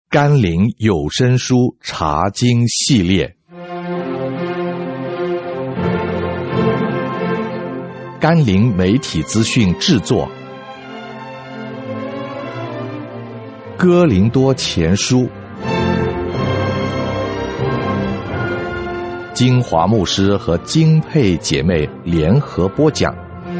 甘霖有声书查经系列，甘霖媒体资讯制作，哥林多前书，金华牧师和金佩姐妹联合播讲。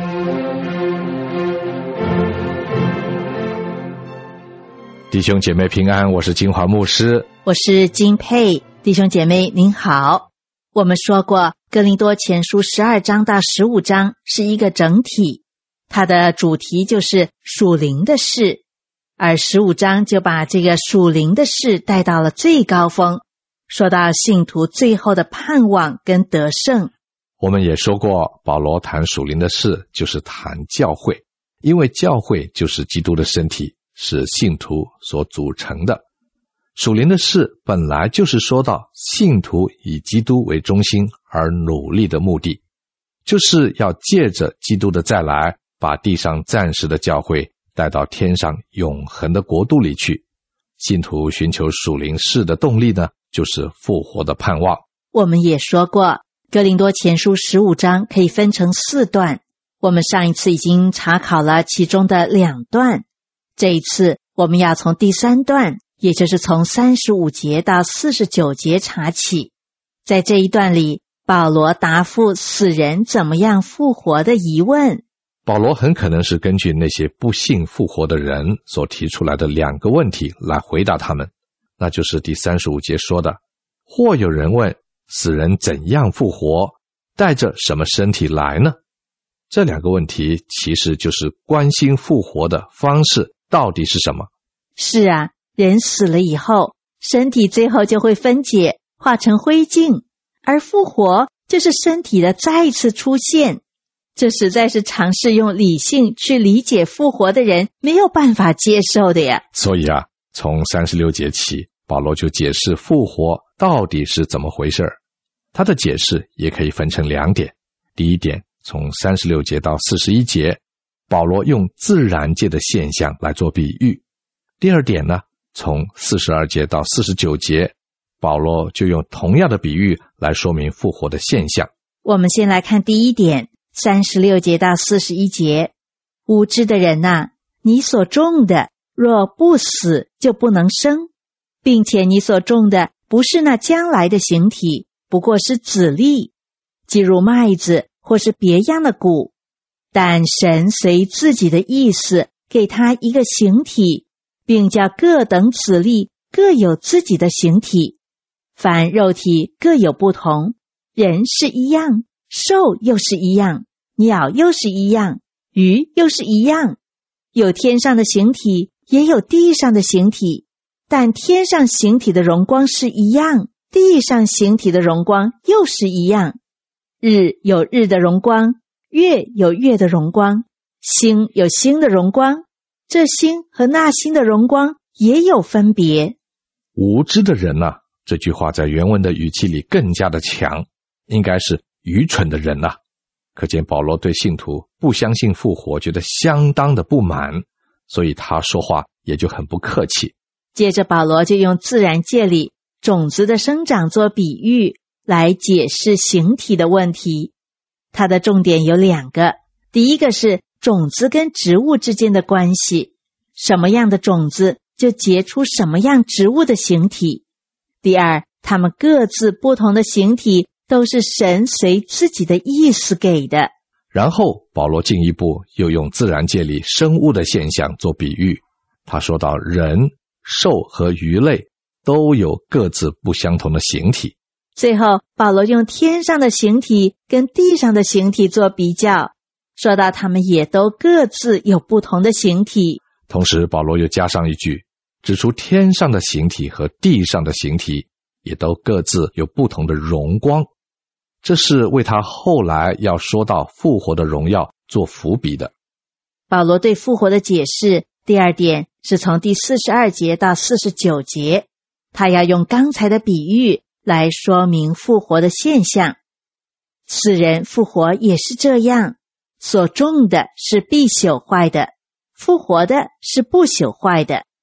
弟兄姐妹平安，我是金华牧师， 我是金佩。弟兄姐妹您好，我们说过哥林多前书12章到15章是一个整体，它的主题就是属灵的事，而15章就把这个属灵的事带到了最高峰，说到信徒最后的盼望跟得胜。 我们也说过，保罗谈属灵的事就是谈教会，因为教会就是基督的身体，是信徒所组成的。属灵的事本来就是说到信徒以基督为中心而努力的目的，就是要借着基督的再来，把地上暂时的教会带到天上永恒的国度里去。信徒寻求属灵事的动力呢，就是复活的盼望。 我们也说过，哥林多前书15章可以分成4段，我们上一次已经查考了其中的2段，这一次我们要从第3段，也就是从35节到49节查起。在这一段里，保罗答复死人怎么样复活的疑问。 保罗很可能是根据那些不信复活的人所提出来的2个问题来回答他们，那就是第35节说的，或有人问死人怎样复活，带着什么身体来呢？这2个问题其实就是关心复活的方式到底是什么。 是啊，人死了以后，身体最后就会分解，化成灰烬，而复活就是身体的再一次出现。这实在是尝试用理性去理解复活的人没有办法接受的呀。 所以啊，从36节起，保罗就解释复活到底是怎么回事。他的解释也可以分成2点。第一点，从36节到41节，保罗用自然界的现象来做比喻。第二点呢，从42节到49节，保罗就用同样的比喻来说明复活的现象。 我们先来看第一点，36节到41节，无知的人啊，你所种的若不死就不能生，并且你所种的不是那将来的形体，不过是子粒，即如麦子或是别样的谷，但神随自己的意思给他一个形体，并叫各等子粒各有自己的形体。凡肉体各有不同，人是一样，兽又是一样，鸟又是一样，鱼又是一样，有天上的形体，也有地上的形体，但天上形体的荣光是一样，地上形体的荣光又是一样。日有日的荣光，月有月的荣光，星有星的荣光，这星和那星的荣光也有分别。 无知的人啊，这句话在原文的语气里更加的强，应该是愚蠢的人啊。可见保罗对信徒不相信复活觉得相当的不满，所以他说话也就很不客气。 接着保罗就用自然界里种子的生长做比喻来解释形体的问题。他的重点有2个，第一个是种子跟植物之间的关系，什么样的种子就结出什么样植物的形体。第二，他们各自不同的形体都是神随自己的意思给的。 然后保罗进一步又用自然界里生物的现象做比喻，他说到人、兽和鱼类都有各自不相同的形体。 最后保罗用天上的形体跟地上的形体做比较，说到他们也都各自有不同的形体。 同时保罗又加上一句，指出天上的形体和地上的形体也都各自有不同的荣光，这是为他后来要说到复活的荣耀做伏笔的。 保罗对复活的解释，第2点是从第42节到49节，他要用刚才的比喻来说明复活的现象。死人复活也是这样，所种的是必朽坏的，复活的是不朽坏的。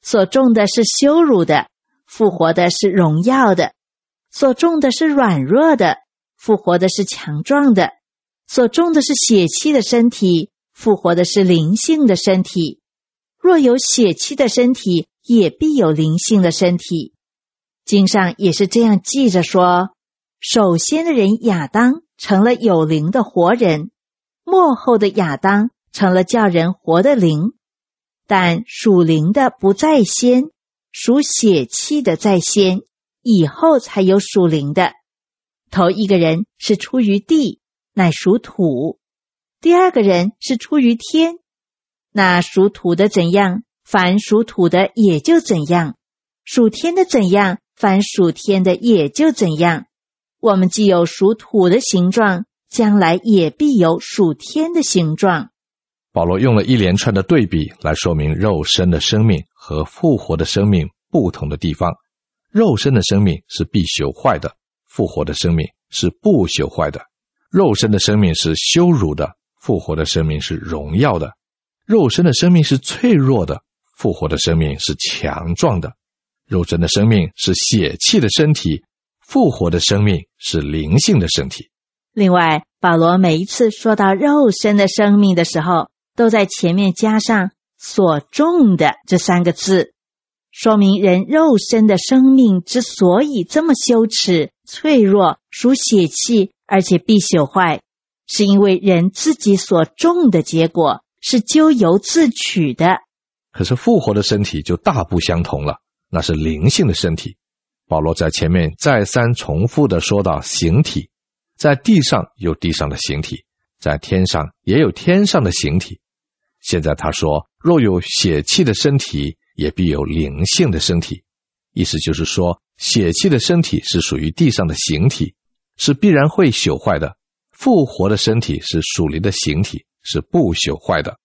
所种的是羞辱的，复活的是荣耀的；所种的是软弱的，复活的是强壮的；所种的是血气的身体，复活的是灵性的身体。若有血气的身体，也必有灵性的身体。经上也是这样记着说，首先的人亚当成了有灵的活人，末后的亚当成了叫人活的灵。但属灵的不在先，属血气的在先，以后才有属灵的。头一个人是出于地，乃属土；第二个人是出于天。那属土的怎样，凡属土的也就怎样；属天的怎样，凡属天的也就怎样。我们既有属土的形状，将来也必有属天的形状。 保罗用了一连串的对比来说明肉身的生命和复活的生命不同的地方。肉身的生命是必朽坏的，复活的生命是不朽坏的。肉身的生命是羞辱的，复活的生命是荣耀的。肉身的生命是脆弱的，复活的生命是强壮的。肉身的生命是血气的身体，复活的生命是灵性的身体。 另外，保罗每一次说到肉身的生命的时候，都在前面加上所种的这三个字，说明人肉身的生命之所以这么羞耻、脆弱、属血气，而且必朽坏，是因为人自己所种的结果是咎由自取的。 可是复活的身体就大不相同了，那是灵性的身体。保罗在前面再三重复地说到形体，在地上有地上的形体，在天上也有天上的形体。现在他说，若有血气的身体，也必有灵性的身体。意思就是说，血气的身体是属于地上的形体，是必然会朽坏的；复活的身体是属灵的形体，是不朽坏的。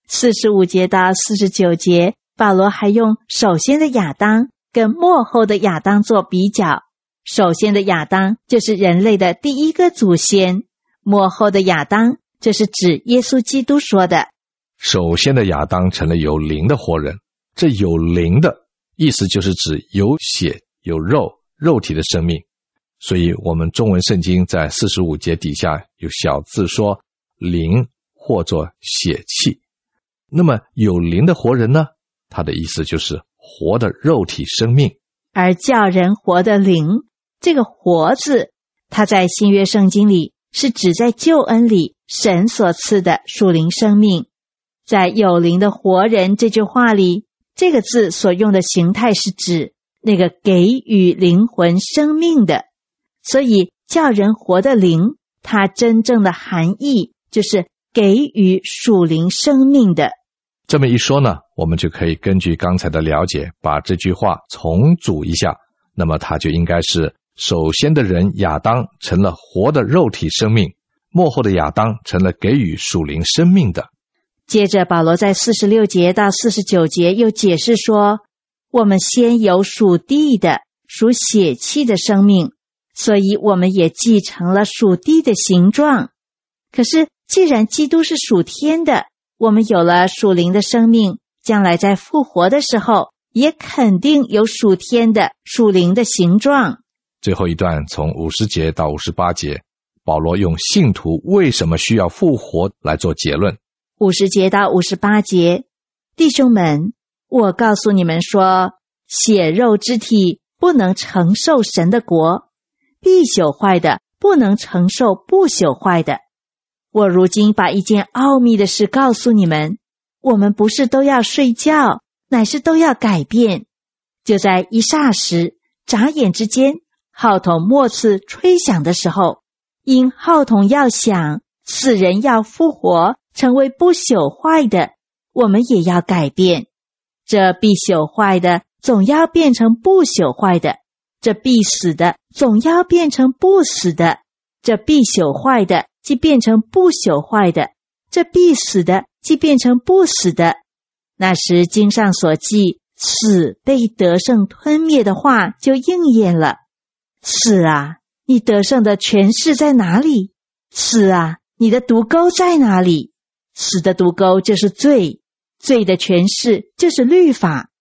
45节到49节，保罗还用首先的亚当跟末后的亚当做比较。首先的亚当就是人类的第一个祖先，末后的亚当这是指耶稣基督说的。 首先的亚当成了有灵的活人，这有灵的意思就是指有血有肉，肉体的生命。所以我们中文圣经在45节底下有小字说灵或作血气。那么有灵的活人呢，他的意思就是活的肉体生命。 而叫人活的灵，这个活字，它在新约圣经里是指在救恩里神所赐的属灵生命。在有灵的活人这句话里，这个字所用的形态是指那个给予灵魂生命的。所以叫人活的灵，它真正的含义就是给予属灵生命的。 这么一说呢，我们就可以根据刚才的了解，把这句话重组一下。那么它就应该是首先的人亚当成了活的肉体生命，末后的亚当成了给予属灵生命的。 接着保罗在46节到49节又解释说，我们先有属地的、属血气的生命，所以我们也继承了属地的形状。可是既然基督是属天的，我们有了属灵的生命，将来在复活的时候也肯定有属天的、属灵的形状。 最后一段从50节到58节，保罗用信徒为什么需要复活来做结论。 50节到58节，弟兄们，我告诉你们说，血肉之体不能承受神的国，必朽坏的不能承受不朽坏的。我如今把一件奥秘的事告诉你们，我们不是都要睡觉，乃是都要改变。就在一霎时，眨眼之间，号筒末次吹响的时候，因号筒要响，死人要复活，成为不朽坏的，我们也要改变。这必朽坏的总要变成不朽坏的，这必死的总要变成不死的，这必朽坏的即变成不朽坏的，这必死的即变成不死的。那时经上所记死被得胜吞灭的话就应验了。死啊，你得胜的权势在哪里？死啊，你的毒钩在哪里？死的毒钩就是罪，罪的权势就是律法。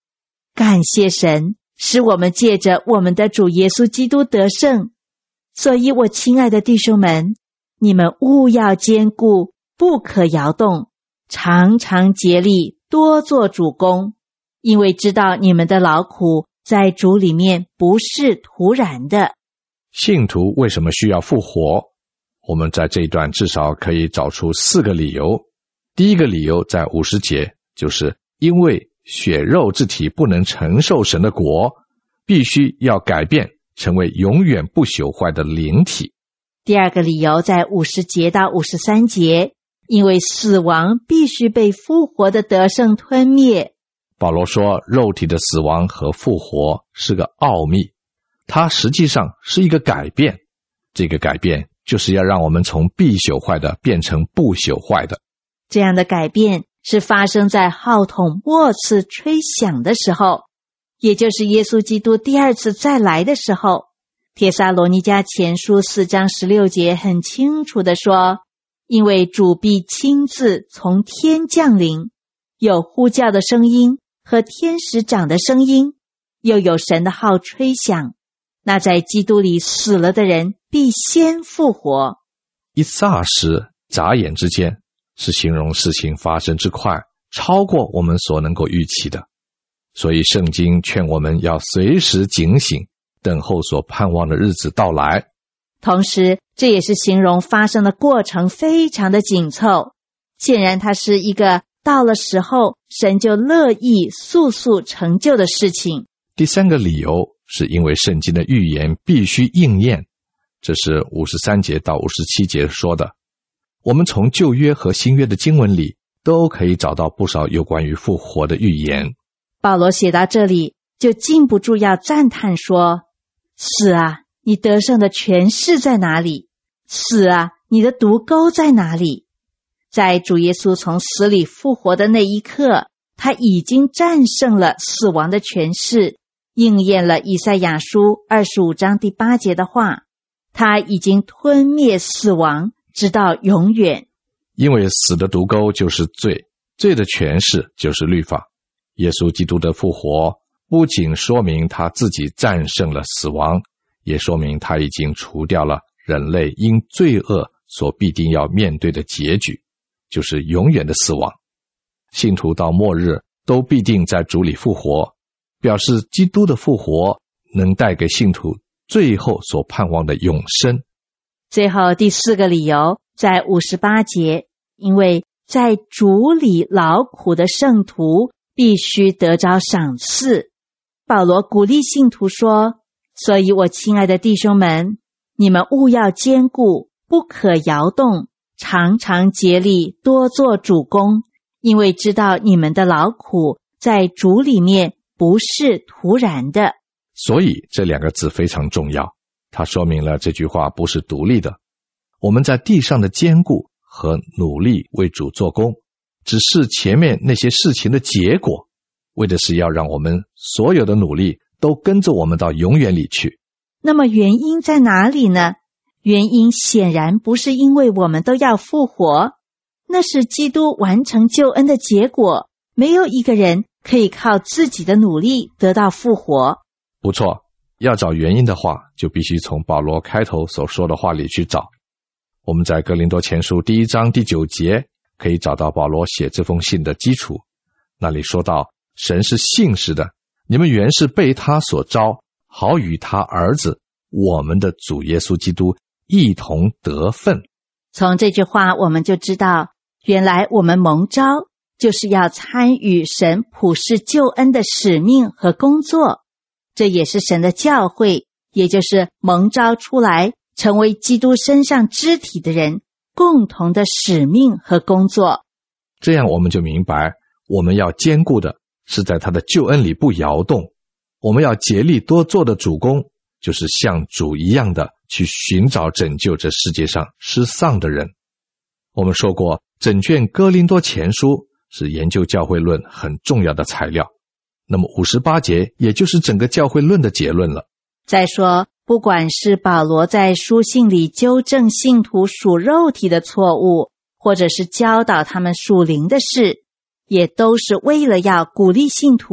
感谢神，使我们借着我们的主耶稣基督得胜。所以我亲爱的弟兄们，你们务要坚固，不可摇动，常常竭力，多做主工，因为知道你们的劳苦在主里面不是徒然的。 信徒为什么需要复活？我们在这一段至少可以找出4个理由。第一个理由在50节，就是因为血肉之体不能承受神的国，必须要改变，成为永远不朽坏的灵体。 第二个理由在50节到53节，因为死亡必须被复活的得胜吞灭。 保罗说，肉体的死亡和复活是个奥秘，它实际上是一个改变。这个改变就是要让我们从必朽坏的变成不朽坏的。 这样的改变是发生在号筒末次吹响的时候，也就是耶稣基督第二次再来的时候。帖撒罗尼迦前书4章16节很清楚地说，因为主必亲自从天降临，有呼叫的声音和天使长的声音，又有神的号吹响，那在基督里死了的人必先复活。 一霎时眨眼之间，是形容事情发生之快，超过我们所能够预期的。所以圣经劝我们要随时警醒，等候所盼望的日子到来。 同时这也是形容发生的过程非常的紧凑，显然它是一个到了时候神就乐意速速成就的事情。 第3个理由是因为圣经的预言必须应验，这是53节到57节说的。我们从旧约和新约的经文里都可以找到不少有关于复活的预言。 保罗写到这里就禁不住要赞叹说，死啊，你得胜的权势在哪里？死啊，你的毒钩在哪里？在主耶稣从死里复活的那一刻，他已经战胜了死亡的权势，应验了以赛亚书25章第8节的话，他已经吞灭死亡，直到永远。 因为死的毒钩就是罪，罪的权势就是律法。耶稣基督的复活不仅说明他自己战胜了死亡，也说明他已经除掉了人类因罪恶所必定要面对的结局，就是永远的死亡。信徒到末日都必定在主里复活，表示基督的复活能带给信徒最后所盼望的永生。 最后第4个理由在58节，因为在主里劳苦的圣徒必须得着赏赐。保罗鼓励信徒说，所以我亲爱的弟兄们，你们务要坚固，不可摇动，常常竭力，多做主工，因为知道你们的劳苦在主里面不是徒然的。 所以这2个字非常重要，它说明了这句话不是独立的。我们在地上的坚固和努力为主做工，只是前面那些事情的结果，为的是要让我们所有的努力都跟着我们到永远里去。 那么原因在哪里呢？原因显然不是因为我们都要复活，那是基督完成救恩的结果，没有一个人可以靠自己的努力得到复活。 不错，要找原因的话，就必须从保罗开头所说的话里去找。我们在哥林多前书1章第9节可以找到保罗写这封信的基础，那里说到，神是信实的，你们原是被他所招，好与他儿子我们的主耶稣基督一同得分。 从这句话我们就知道，原来我们蒙召就是要参与神普世救恩的使命和工作，这也是神的教会，也就是蒙召出来成为基督身上肢体的人共同的使命和工作。 这样我们就明白，我们要坚固的是在他的救恩里不摇动，我们要竭力多做的主工，就是像主一样的去寻找拯救这世界上失丧的人。我们说过，整卷哥林多前书是研究教会论很重要的材料，那么58节也就是整个教会论的结论了。 再说，不管是保罗在书信里纠正信徒属肉体的错误，或者是教导他们属灵的事，也都是为了要鼓励信徒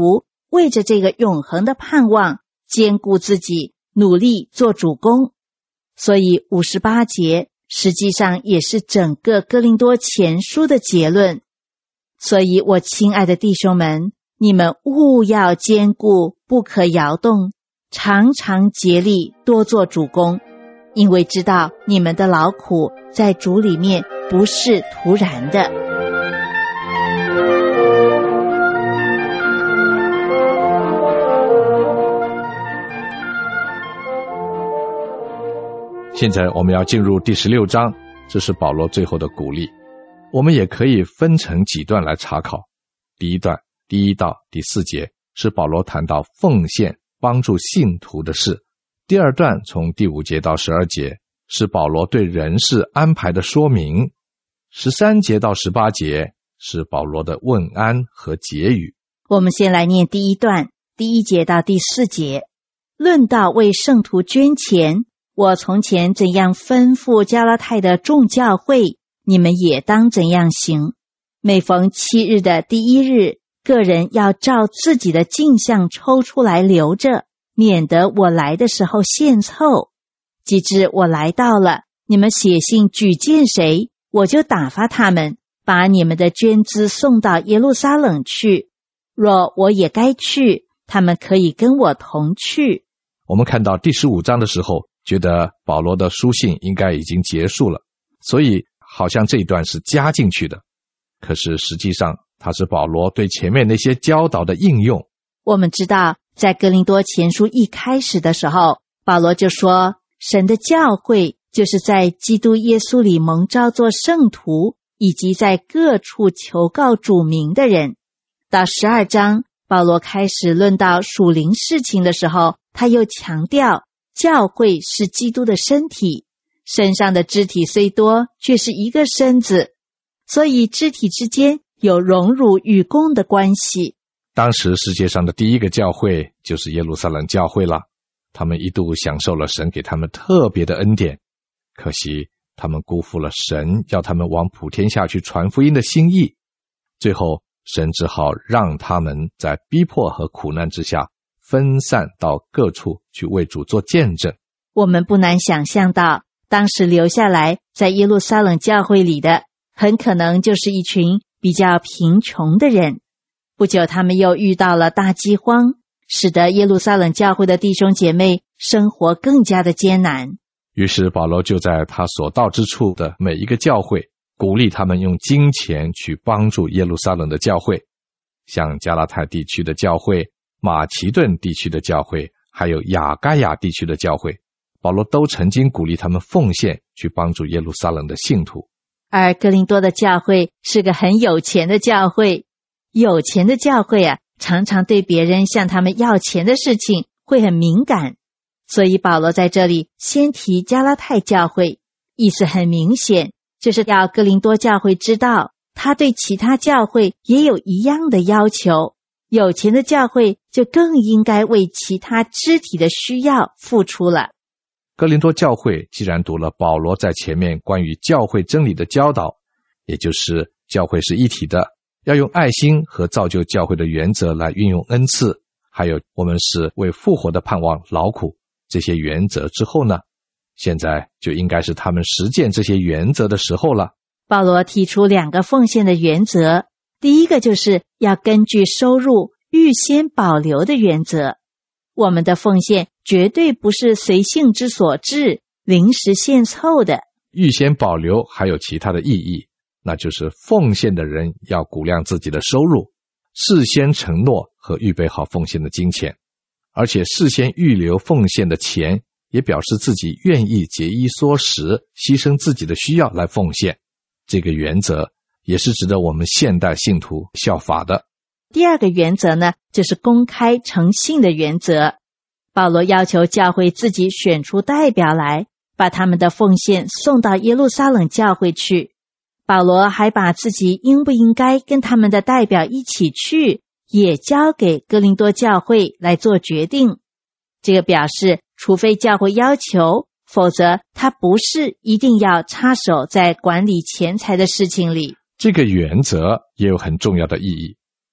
为着这个永恒的盼望，坚固自己，努力做主工。所以58节实际上也是整个哥林多前书的结论。所以我亲爱的弟兄们，你们务要坚固，不可摇动，常常竭力多做主工，因为知道你们的劳苦在主里面不是突然的。 现在我们要进入第16章，这是保罗最后的鼓励。我们也可以分成几段来查考。第一段第1到第4节是保罗谈到奉献帮助信徒的事。第二段从第5节到12节是保罗对人事安排的说明。13节到18节是保罗的问安和结语。 我们先来念第一段第1节到第4节。论到为圣徒捐钱，我从前怎样吩咐加拉太的众教会，你们也当怎样行。每逢7日的第1日，个人要照自己的镜像抽出来留着，免得我来的时候献凑。及至我来到了，你们写信举荐谁，我就打发他们，把你们的捐资送到耶路撒冷去。若我也该去，他们可以跟我同去。 我们看到第15章的时候，觉得保罗的书信应该已经结束了，所以好像这一段是加进去的。可是实际上它是保罗对前面那些教导的应用。 我们知道在哥林多前书一开始的时候，保罗就说神的教会就是在基督耶稣里蒙召做圣徒，以及在各处求告主名的人。到12章，保罗开始论到属灵事情的时候，他又强调教会是基督的身体，身上的肢体虽多，却是一个身子，所以肢体之间有荣辱与共的关系。 当时世界上的第一个教会就是耶路撒冷教会了，他们一度享受了神给他们特别的恩典，可惜他们辜负了神要他们往普天下去传福音的心意，最后神只好让他们在逼迫和苦难之下分散到各处去为主做见证。 我们不难想象到，当时留下来在耶路撒冷教会里的，很可能就是一群比较贫穷的人。不久他们又遇到了大饥荒，使得耶路撒冷教会的弟兄姐妹生活更加的艰难。 于是保罗就在他所到之处的每一个教会，鼓励他们用金钱去帮助耶路撒冷的教会，像加拉太地区的教会、马其顿地区的教会，还有亚该亚地区的教会，保罗都曾经鼓励他们奉献去帮助耶路撒冷的信徒。 而哥林多的教会是个很有钱的教会，有钱的教会常常对别人向他们要钱的事情会很敏感，所以保罗在这里先提加拉太教会，意思很明显，就是要哥林多教会知道，他对其他教会也有一样的要求，有钱的教会就更应该为其他肢体的需要付出了。 哥林多教会既然读了保罗在前面关于教会真理的教导，也就是教会是一体的，要用爱心和造就教会的原则来运用恩赐，还有我们是为复活的盼望劳苦，这些原则之后呢，现在就应该是他们实践这些原则的时候了。 保罗提出2个奉献的原则，第一个就是要根据收入预先保留的原则。我们的奉献绝对不是随性之所至，临时献凑的。 预先保留还有其他的意义，那就是奉献的人要估量自己的收入，事先承诺和预备好奉献的金钱，而且事先预留奉献的钱，也表示自己愿意节衣缩食，牺牲自己的需要来奉献。这个原则也是值得我们现代信徒效法的。 第2个原则呢，就是公开诚信的原则。保罗要求教会自己选出代表来，把他们的奉献送到耶路撒冷教会去。保罗还把自己应不应该跟他们的代表一起去，也交给哥林多教会来做决定。这个表示，除非教会要求，否则他不是一定要插手在管理钱财的事情里。 这个原则也有很重要的意义，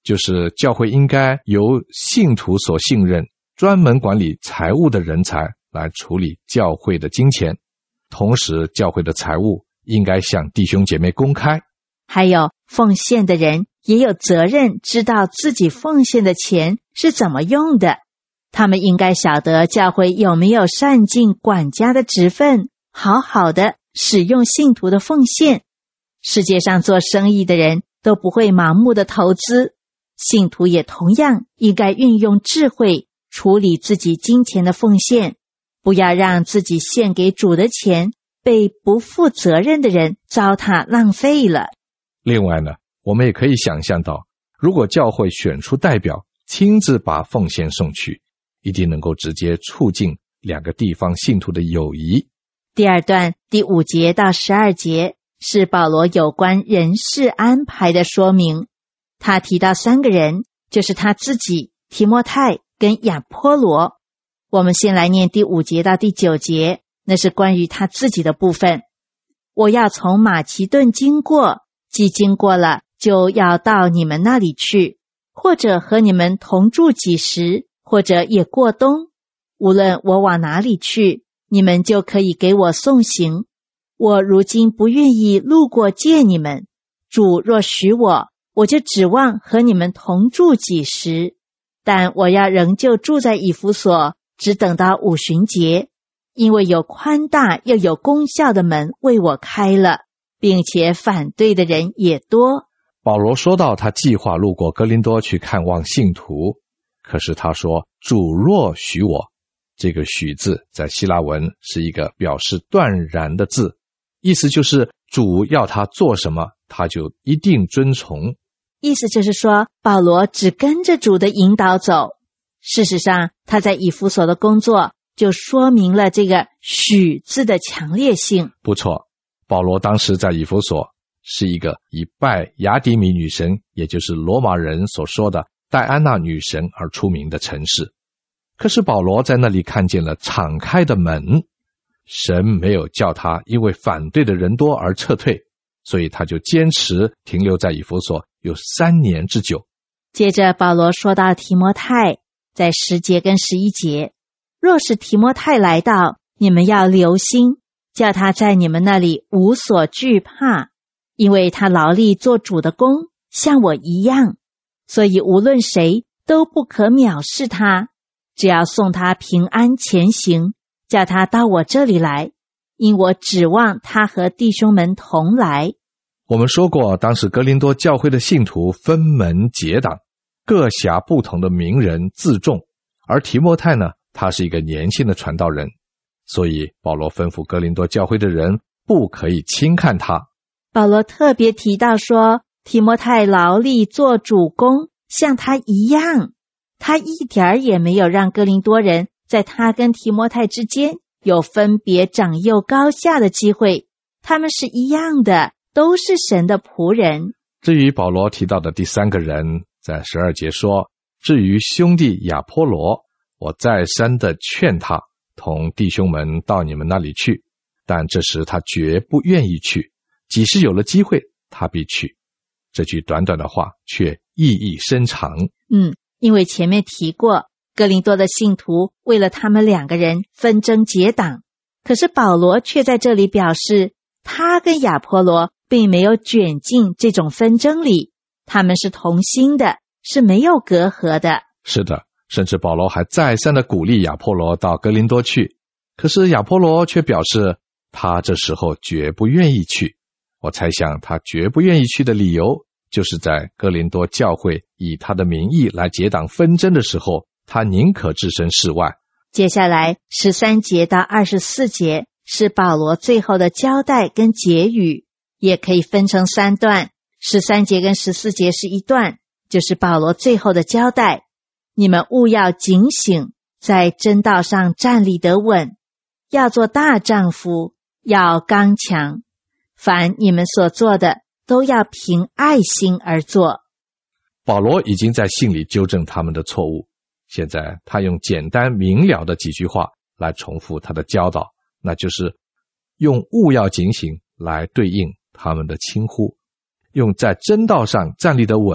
就是教会应该由信徒所信任、专门管理财务的人才来处理教会的金钱，同时教会的财务应该向弟兄姐妹公开。 还有奉献的人也有责任知道自己奉献的钱是怎么用的，他们应该晓得教会有没有善尽管家的职分，好好的使用信徒的奉献。世界上做生意的人都不会盲目的投资，信徒也同样应该运用智慧处理自己金钱的奉献，不要让自己献给主的钱被不负责任的人糟蹋浪费了。 另外呢，我们也可以想象到，如果教会选出代表亲自把奉献送去，一定能够直接促进两个地方信徒的友谊。 第二段第5节到12节是保罗有关人事安排的说明，他提到3个人，就是他自己、提摩太跟亚波罗。我们先来念第5节到第9节，那是关于他自己的部分。我要从马其顿经过，既经过了，就要到你们那里去，或者和你们同住几时，或者也过冬。无论我往哪里去，你们就可以给我送行。我如今不愿意路过见你们，主若许我，我就指望和你们同住几时。但我要仍旧住在以弗所，只等到五旬节，因为有宽大又有功效的门为我开了，并且反对的人也多。 保罗说到他计划路过哥林多去看望信徒，可是他说主若许我，这个许字在希腊文是一个表示断然的字，意思就是主要他做什么，他就一定遵从。 意思就是说，保罗只跟着主的引导走。事实上，他在以弗所的工作就说明了这个许字的强烈性。 不错，保罗当时在以弗所是一个以拜雅底米女神，也就是罗马人所说的戴安娜女神而出名的城市。可是保罗在那里看见了敞开的门，神没有叫他因为反对的人多而撤退，所以他就坚持停留在以弗所有3年之久。 接着保罗说到提摩太，在10节跟11节，若是提摩太来到，你们要留心，叫他在你们那里无所惧怕，因为他劳力做主的工，像我一样，所以无论谁都不可藐视他，只要送他平安前行，叫他到我这里来，因我指望他和弟兄们同来。 我们说过，当时哥林多教会的信徒分门结党，各辖不同的名人自重，而提摩太呢，他是一个年轻的传道人，所以保罗吩咐哥林多教会的人不可以轻看他。 保罗特别提到说，提摩太劳力做主工，像他一样，他一点儿也没有让哥林多人在他跟提摩太之间有分别长幼高下的机会，他们是一样的，都是神的仆人。 至于保罗提到的第3个人，在12节说，至于兄弟亚波罗，我再三的劝他同弟兄们到你们那里去，但这时他绝不愿意去，几时有了机会，他必去。这句短短的话却意义深长。 因为前面提过，哥林多的信徒为了他们2个人纷争结党，可是保罗却在这里表示，他跟亚波罗并没有卷进这种纷争里，他们是同心的，是没有隔阂的。 是的，甚至保罗还再三的鼓励亚波罗到哥林多去，可是亚波罗却表示他这时候绝不愿意去。我猜想他绝不愿意去的理由，就是在哥林多教会以他的名义来结党纷争的时候，他宁可置身事外。 接下来13节到24节是保罗最后的交代跟结语，也可以分成3段，13节跟14节是一段，就是保罗最后的交代。你们务要警醒，在真道上站立得稳，要做大丈夫，要刚强，凡你们所做的都要凭爱心而做。 保罗已经在信里纠正他们的错误，现在他用简单明了的几句话来重复他的教导，那就是用务要警醒来对应他们的轻忽，用在真道上站立得稳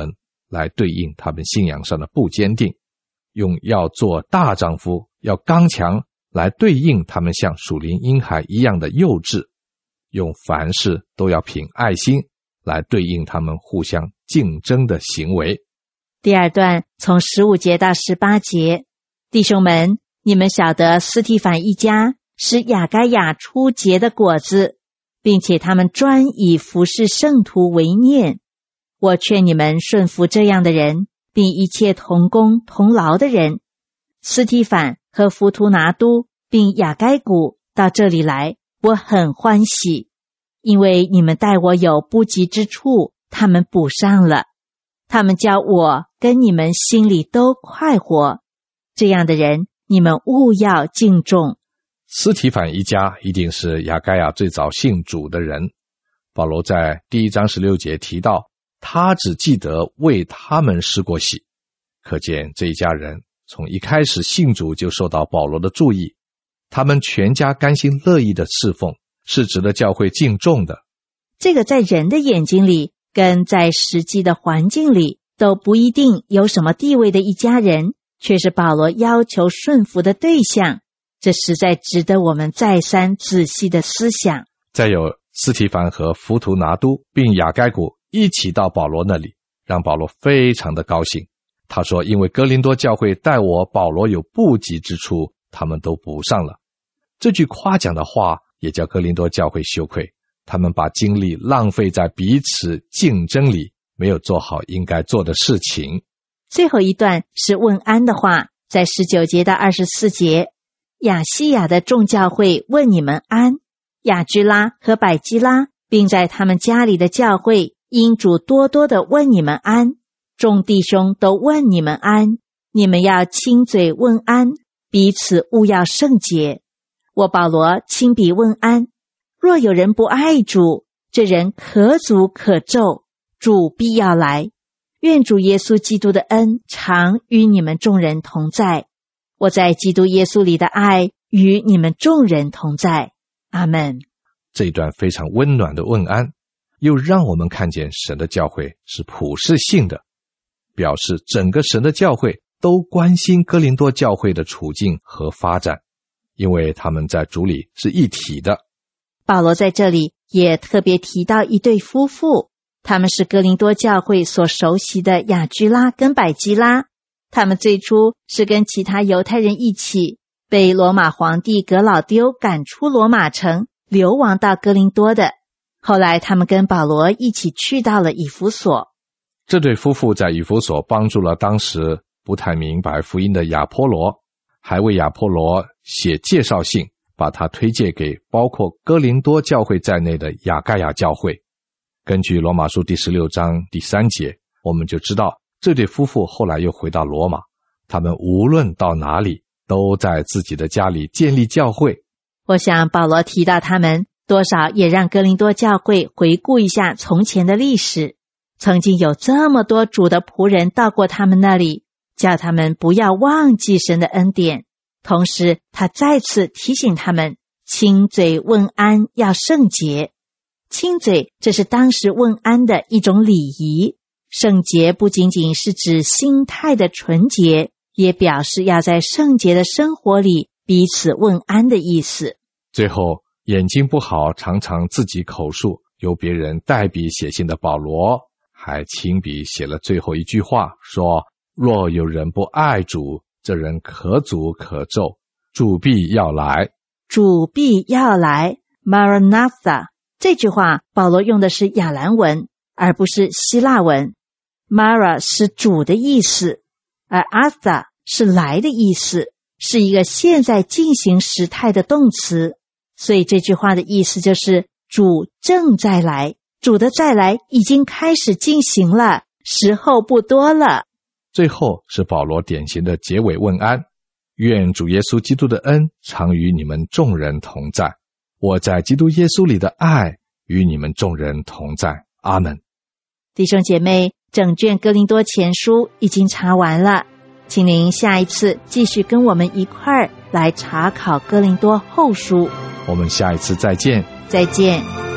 来对应他们信仰上的不坚定，用要做大丈夫、要刚强来对应他们像属灵婴孩一样的幼稚，用凡事都要凭爱心来对应他们互相竞争的行为。 第二段从15节到18节，弟兄们，你们晓得斯提反一家是亚该亚出结的果子，并且他们专以服侍圣徒为念。我劝你们顺服这样的人，并一切同工同劳的人。斯提反和弗图拿都并亚该古到这里来，我很欢喜，因为你们待我有不及之处，他们补上了。他们叫我跟你们心里都快活。这样的人，你们务要敬重。 斯提反一家一定是亚该亚最早信主的人。保罗在第1章16节提到，他只记得为他们施过洗，可见这一家人从一开始信主就受到保罗的注意，他们全家甘心乐意的侍奉，是值得教会敬重的。 这个在人的眼睛里跟在实际的环境里都不一定有什么地位的一家人，却是保罗要求顺服的对象，这实在值得我们再三仔细的思想。 再有斯提凡和弗图拿都并亚该古一起到保罗那里，让保罗非常的高兴。他说，因为哥林多教会待我保罗有不及之处，他们都补上了。这句夸奖的话也叫哥林多教会羞愧，他们把精力浪费在彼此竞争里，没有做好应该做的事情。 最后一段是问安的话，在19节到24节，亚细亚的众教会问你们安，亚居拉和百基拉并在他们家里的教会因主多多的问你们安，众弟兄都问你们安，你们要亲嘴问安，彼此务要圣洁。我保罗亲笔问安，若有人不爱主，这人可诅可咒，主必要来。愿主耶稣基督的恩常与你们众人同在。我在基督耶稣里的爱与你们众人同在。阿们。 这一段非常温暖的问安，又让我们看见神的教会是普世性的，表示整个神的教会都关心哥林多教会的处境和发展，因为他们在主里是一体的。 保罗在这里也特别提到一对夫妇，他们是哥林多教会所熟悉的亚居拉跟百基拉。他们最初是跟其他犹太人一起被罗马皇帝革老丢赶出罗马城，流亡到哥林多的。后来他们跟保罗一起去到了以弗所。 这对夫妇在以弗所帮助了当时不太明白福音的亚波罗，还为亚波罗写介绍信，把他推荐给包括哥林多教会在内的亚该亚教会。根据罗马书第16章第3节，我们就知道这对夫妇后来又回到罗马，他们无论到哪里都在自己的家里建立教会。 我想保罗提到他们，多少也让哥林多教会回顾一下从前的历史，曾经有这么多主的仆人到过他们那里，叫他们不要忘记神的恩典。同时他再次提醒他们亲嘴问安要圣洁。亲嘴，这是当时问安的一种礼仪。圣洁不仅仅是指心态的纯洁，也表示要在圣洁的生活里彼此问安的意思。 最后，眼睛不好常常自己口述，由别人代笔写信的保罗还亲笔写了最后一句话，说若有人不爱主，这人可诅可咒，主必要来。 主必要来 Maranatha， 这句话保罗用的是亚兰文而不是希腊文。Mara 是主的意思，而 Atha 是来的意思，是一个现在进行时态的动词。所以这句话的意思就是主正在来，主的再来已经开始进行了，时候不多了。 最后是保罗典型的结尾问安，愿主耶稣基督的恩常与你们众人同在，我在基督耶稣里的爱与你们众人同在。阿们。 弟兄姐妹，整卷哥林多前书已经查完了，请您下一次继续跟我们一块儿来查考哥林多后书。 我们下一次再见。 再见。